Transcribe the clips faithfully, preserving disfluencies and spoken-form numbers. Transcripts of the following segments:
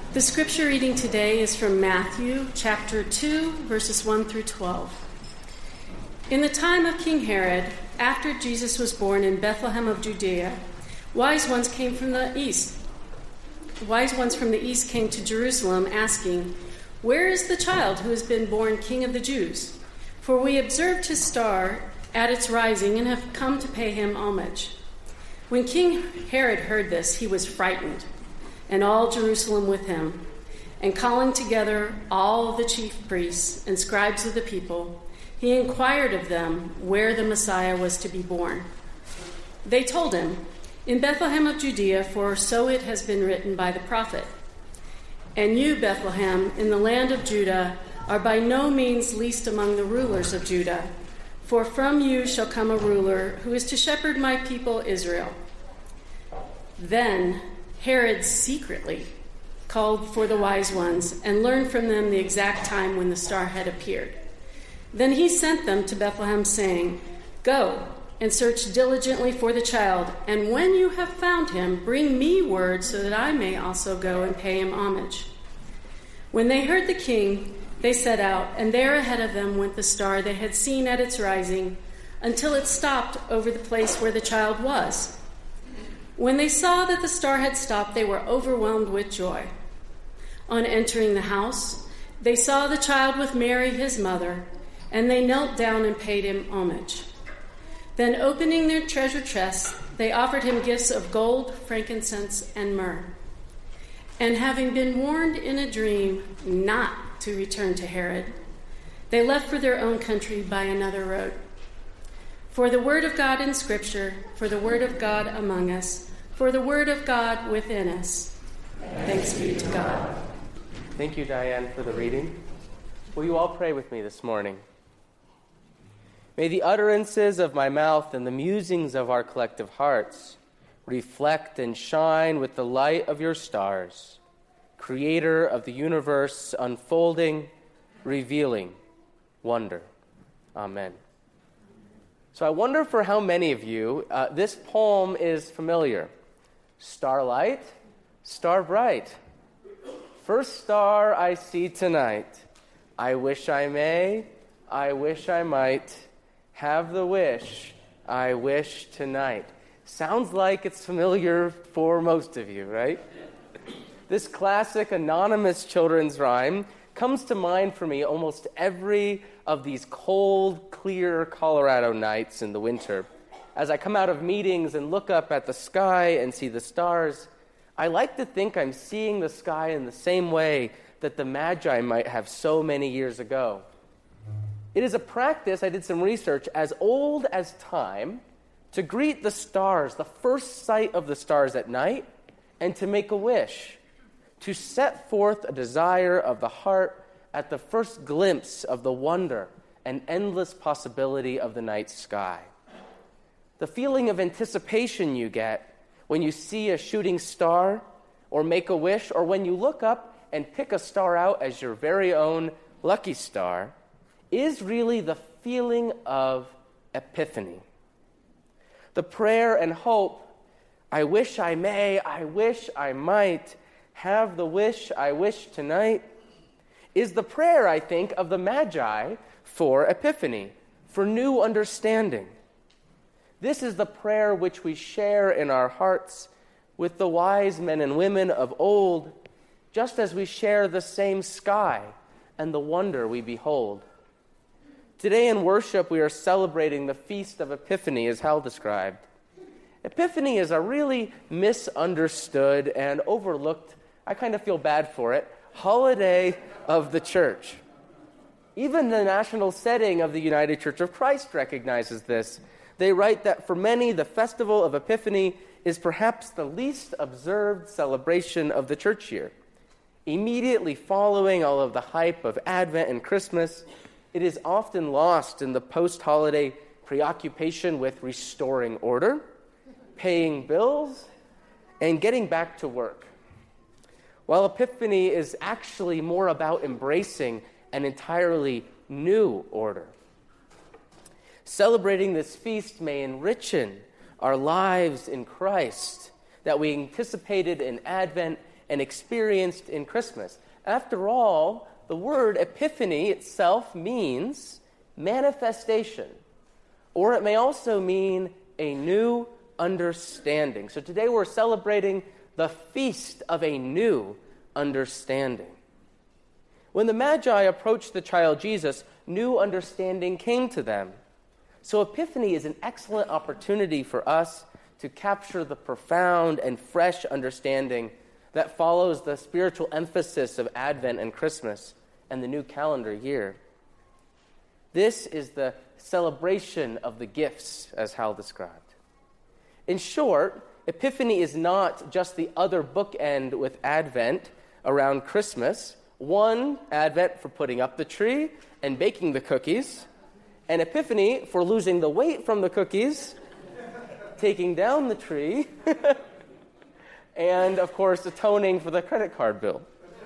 The scripture reading today is from Matthew chapter two, verses one through twelve. In the time of King Herod, after Jesus was born in Bethlehem of Judea, wise ones came from the east. Wise ones from the east came to Jerusalem asking, "Where is the child who has been born King of the Jews? For we observed his star at its rising and have come to pay him homage." When King Herod heard this, he was frightened, and all Jerusalem with him. And calling together all the chief priests and scribes of the people, he inquired of them where the Messiah was to be born. They told him, "In Bethlehem of Judea, for so it has been written by the prophet. And you, Bethlehem, in the land of Judah, are by no means least among the rulers of Judah, for from you shall come a ruler who is to shepherd my people Israel." Then Herod secretly called for the wise ones and learned from them the exact time when the star had appeared. Then he sent them to Bethlehem, saying, "Go and search diligently for the child, and when you have found him, bring me word so that I may also go and pay him homage." When they heard the king, they set out, and there ahead of them went the star they had seen at its rising, until it stopped over the place where the child was. When they saw that the star had stopped, they were overwhelmed with joy. On entering the house, they saw the child with Mary, his mother, and they knelt down and paid him homage. Then, opening their treasure chests, they offered him gifts of gold, frankincense, and myrrh. And having been warned in a dream not to return to Herod, they left for their own country by another road. For the word of God in Scripture, for the word of God among us, for the word of God within us. Thanks be to God. Thank you, Diane, for the reading. Will you all pray with me this morning? May the utterances of my mouth and the musings of our collective hearts reflect and shine with the light of your stars, creator of the universe, unfolding, revealing wonder. Amen. So I wonder for how many of you uh, this poem is familiar. Starlight, star bright. First star I see tonight. I wish I may, I wish I might have the wish I wish tonight. Sounds like it's familiar for most of you, right? This classic anonymous children's rhyme comes to mind for me almost every of these cold, clear Colorado nights in the winter. As I come out of meetings and look up at the sky and see the stars, I like to think I'm seeing the sky in the same way that the Magi might have so many years ago. It is a practice, I did some research, as old as time, to greet the stars, the first sight of the stars at night, and to make a wish, to set forth a desire of the heart at the first glimpse of the wonder and endless possibility of the night sky. The feeling of anticipation you get when you see a shooting star or make a wish, or when you look up and pick a star out as your very own lucky star, is really the feeling of epiphany. The prayer and hope, I wish I may, I wish I might, have the wish I wish tonight, is the prayer, I think, of the Magi for epiphany, for new understanding. This is the prayer which we share in our hearts with the wise men and women of old, just as we share the same sky and the wonder we behold. Today in worship, we are celebrating the Feast of Epiphany, as Hal described. Epiphany is a really misunderstood and overlooked, I kind of feel bad for it, holiday of the church. Even the national setting of the United Church of Christ recognizes this. They write that for many, the festival of Epiphany is perhaps the least observed celebration of the church year. Immediately following all of the hype of Advent and Christmas, it is often lost in the post-holiday preoccupation with restoring order, paying bills, and getting back to work. While Epiphany is actually more about embracing an entirely new order. Celebrating this feast may enrichen our lives in Christ that we anticipated in Advent and experienced in Christmas. After all, the word epiphany itself means manifestation, or it may also mean a new understanding. So today we're celebrating the feast of a new understanding. When the Magi approached the child Jesus, new understanding came to them. So Epiphany is an excellent opportunity for us to capture the profound and fresh understanding that follows the spiritual emphasis of Advent and Christmas and the new calendar year. This is the celebration of the gifts, as Hal described. In short, Epiphany is not just the other bookend with Advent around Christmas, one Advent for putting up the tree and baking the cookies, and Epiphany for losing the weight from the cookies, taking down the tree, and, of course, atoning for the credit card bill.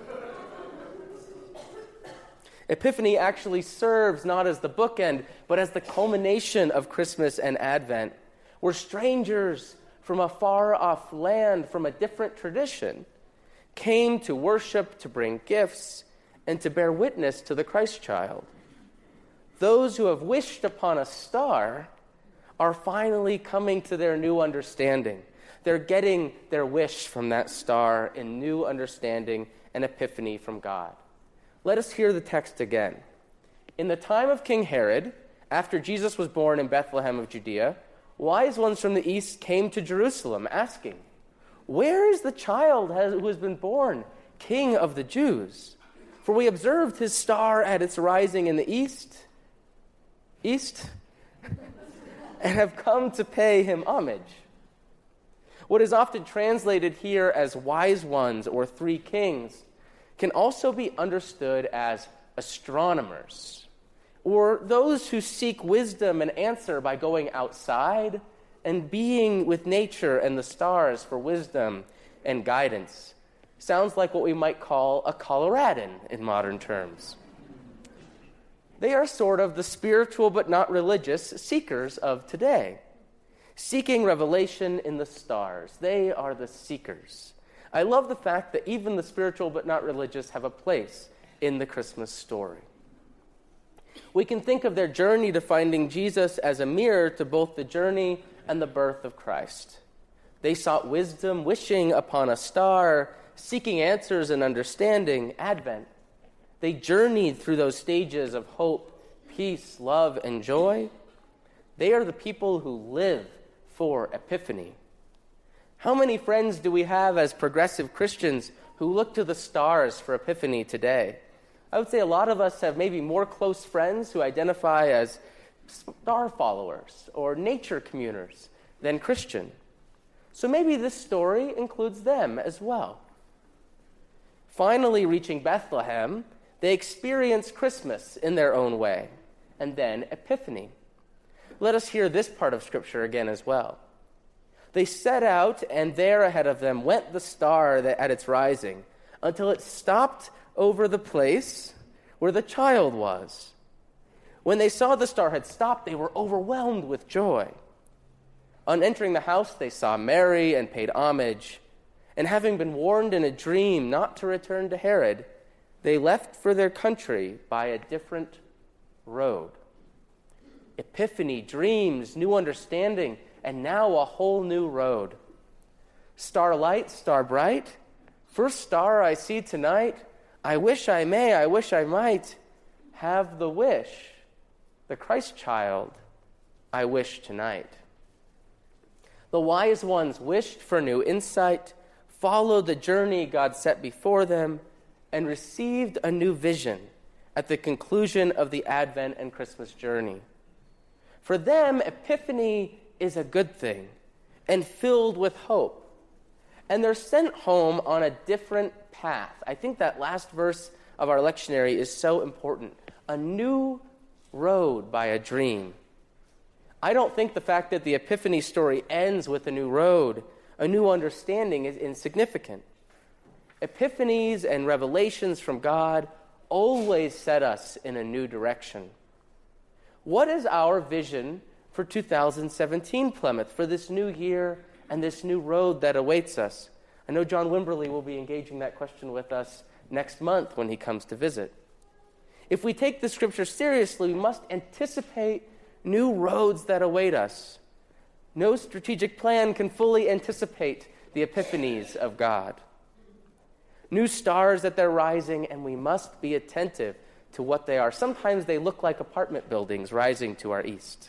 Epiphany actually serves not as the bookend, but as the culmination of Christmas and Advent. We're strangers from a far-off land, from a different tradition, came to worship, to bring gifts, and to bear witness to the Christ child. Those who have wished upon a star are finally coming to their new understanding. They're getting their wish from that star in new understanding and epiphany from God. Let us hear the text again. In the time of King Herod, after Jesus was born in Bethlehem of Judea, wise ones from the east came to Jerusalem, asking, "Where is the child who has been born, King of the Jews? For we observed his star at its rising in the east, east, and have come to pay him homage." What is often translated here as wise ones or three kings can also be understood as astronomers, or those who seek wisdom and answer by going outside and being with nature and the stars for wisdom and guidance. Sounds like what we might call a Coloradan in modern terms. They are sort of the spiritual but not religious seekers of today, seeking revelation in the stars. They are the seekers. I love the fact that even the spiritual but not religious have a place in the Christmas story. We can think of their journey to finding Jesus as a mirror to both the journey and the birth of Christ. They sought wisdom, wishing upon a star, seeking answers and understanding, Advent. They journeyed through those stages of hope, peace, love, and joy. They are the people who live for Epiphany. How many friends do we have as progressive Christians who look to the stars for Epiphany today? I would say a lot of us have maybe more close friends who identify as star followers or nature communers than Christian. So maybe this story includes them as well. Finally reaching Bethlehem, they experience Christmas in their own way, and then Epiphany. Let us hear this part of Scripture again as well. They set out, and there ahead of them went the star that at its rising, until it stopped over the place where the child was. When they saw the star had stopped, they were overwhelmed with joy. On entering the house, they saw Mary and paid homage. And having been warned in a dream not to return to Herod, they left for their country by a different road. Epiphany, dreams, new understanding, and now a whole new road. Starlight, star bright, first star I see tonight. I wish I may, I wish I might have the wish, the Christ child, I wish tonight. The wise ones wished for new insight, followed the journey God set before them, and received a new vision at the conclusion of the Advent and Christmas journey. For them, Epiphany is a good thing and filled with hope. And they're sent home on a different path. I think that last verse of our lectionary is so important. A new road by a dream. I don't think the fact that the Epiphany story ends with a new road, a new understanding, is insignificant. Epiphanies and revelations from God always set us in a new direction. What is our vision for two thousand seventeen, Plymouth, for this new year and this new road that awaits us? I know John Wimberly will be engaging that question with us next month when he comes to visit. If we take the scripture seriously, we must anticipate new roads that await us. No strategic plan can fully anticipate the epiphanies of God. New stars that they're rising, and we must be attentive to what they are. Sometimes they look like apartment buildings rising to our east.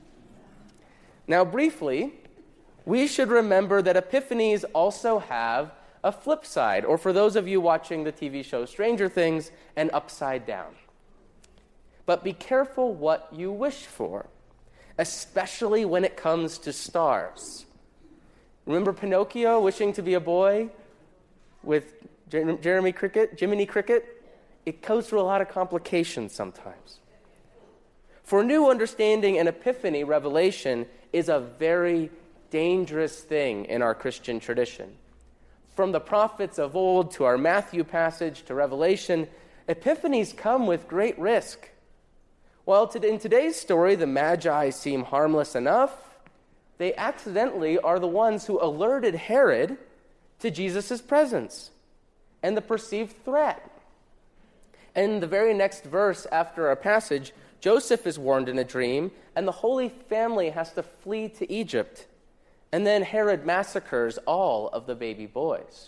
Now, briefly, we should remember that epiphanies also have a flip side, or for those of you watching the T V show Stranger Things, an upside down. But be careful what you wish for, especially when it comes to stars. Remember Pinocchio wishing to be a boy with Jer- Jeremy Cricket, Jiminy Cricket? It goes through a lot of complications sometimes. For new understanding, an epiphany, revelation, is a very dangerous thing in our Christian tradition. From the prophets of old to our Matthew passage to Revelation, epiphanies come with great risk. While in today's story the Magi seem harmless enough, they accidentally are the ones who alerted Herod to Jesus' presence and the perceived threat. And in the very next verse after our passage, Joseph is warned in a dream, and the Holy Family has to flee to Egypt. And then Herod massacres all of the baby boys.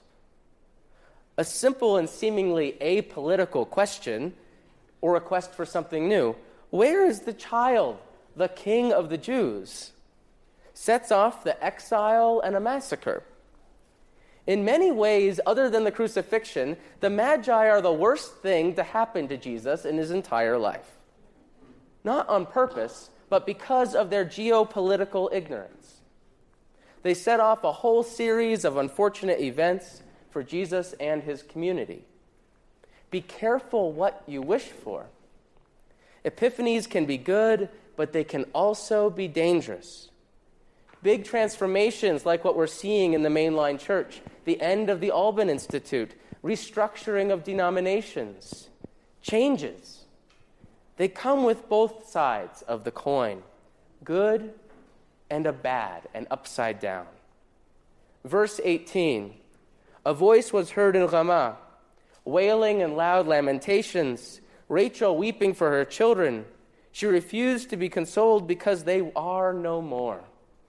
A simple and seemingly apolitical question, or request for something new, where is the child, the King of the Jews? Sets off the exile and a massacre. In many ways, other than the crucifixion, the Magi are the worst thing to happen to Jesus in his entire life. Not on purpose, but because of their geopolitical ignorance. They set off a whole series of unfortunate events for Jesus and his community. Be careful what you wish for. Epiphanies can be good, but they can also be dangerous. Big transformations like what we're seeing in the mainline church, the end of the Alban Institute, restructuring of denominations, changes. They come with both sides of the coin, good and a bad, and upside down. Verse eighteen, a voice was heard in Ramah, wailing and loud lamentations, Rachel weeping for her children. She refused to be consoled because they are no more.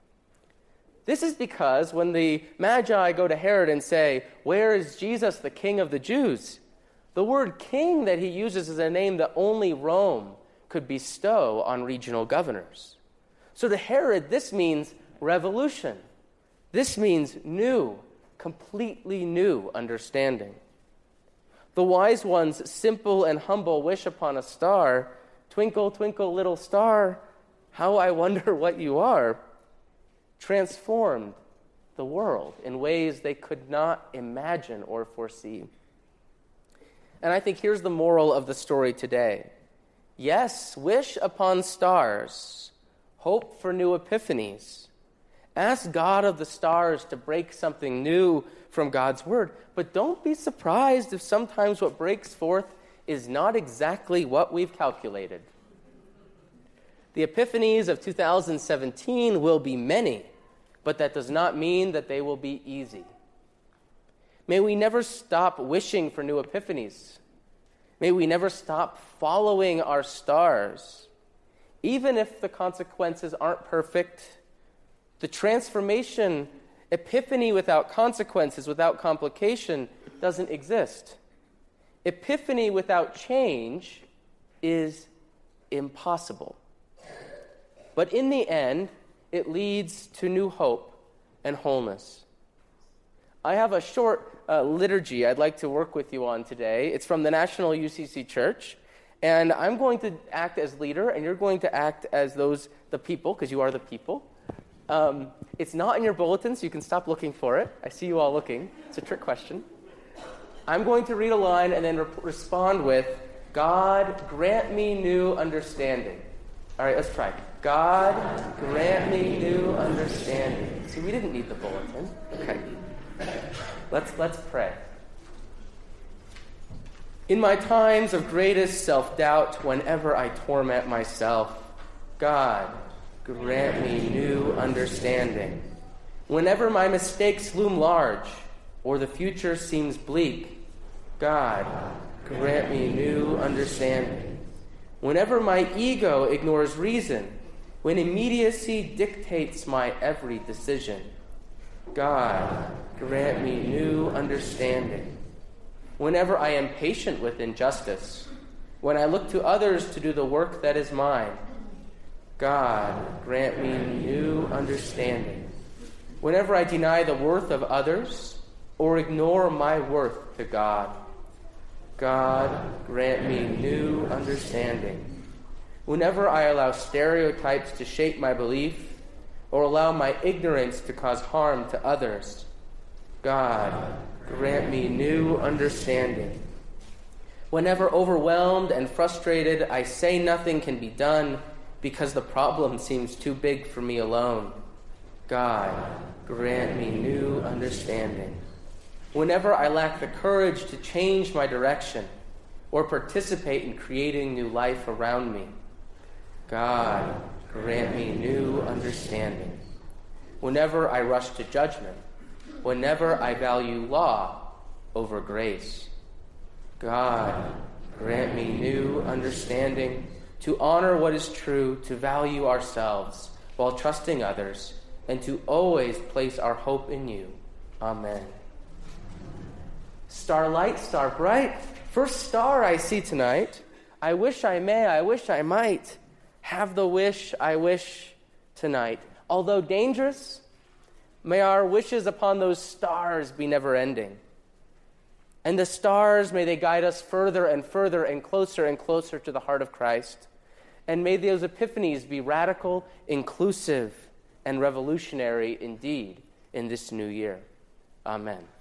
This is because when the Magi go to Herod and say, where is Jesus, the King of the Jews? The word king that he uses is a name that only Rome could bestow on regional governors. So to Herod, this means revolution. This means new, completely new understanding. The wise one's simple and humble wish upon a star, twinkle, twinkle, little star, how I wonder what you are, transformed the world in ways they could not imagine or foresee. And I think here's the moral of the story today. Yes, wish upon stars, hope for new epiphanies. Ask God of the stars to break something new from God's word, but don't be surprised if sometimes what breaks forth is not exactly what we've calculated. The epiphanies of two thousand seventeen will be many, but that does not mean that they will be easy. May we never stop wishing for new epiphanies. May we never stop following our stars. Even if the consequences aren't perfect, the transformation, epiphany without consequences, without complication, doesn't exist. Epiphany without change is impossible. But in the end, it leads to new hope and wholeness. I have a short uh, liturgy I'd like to work with you on today. It's from the National U C C Church, and I'm going to act as leader, and you're going to act as those, the people, because you are the people. Um, it's not in your bulletin, so you can stop looking for it. I see you all looking. It's a trick question. I'm going to read a line and then re- respond with, God, grant me new understanding. All right, let's try. God, grant me new understanding. See, we didn't need the bulletin. Okay. Let's, let's pray. In my times of greatest self-doubt, whenever I torment myself, God, grant me new understanding. Whenever my mistakes loom large, or the future seems bleak, God, grant me new understanding. Whenever my ego ignores reason, when immediacy dictates my every decision, God, grant me new understanding. Whenever I am patient with injustice, when I look to others to do the work that is mine, God, grant me new understanding. Whenever I deny the worth of others or ignore my worth to God, God, grant me new understanding. Whenever I allow stereotypes to shape my belief or allow my ignorance to cause harm to others, God, grant me new understanding. Whenever overwhelmed and frustrated, I say nothing can be done because the problem seems too big for me alone, God, grant me new understanding. Whenever I lack the courage to change my direction or participate in creating new life around me, God, grant me new understanding. Whenever I rush to judgment, whenever I value law over grace, God, grant me new understanding to honor what is true, to value ourselves while trusting others, and to always place our hope in you. Amen. Starlight, star bright, first star I see tonight. I wish I may, I wish I might have the wish I wish tonight. Although dangerous, may our wishes upon those stars be never ending. And the stars, may they guide us further and further and closer and closer to the heart of Christ. And may those epiphanies be radical, inclusive, and revolutionary indeed in this new year. Amen.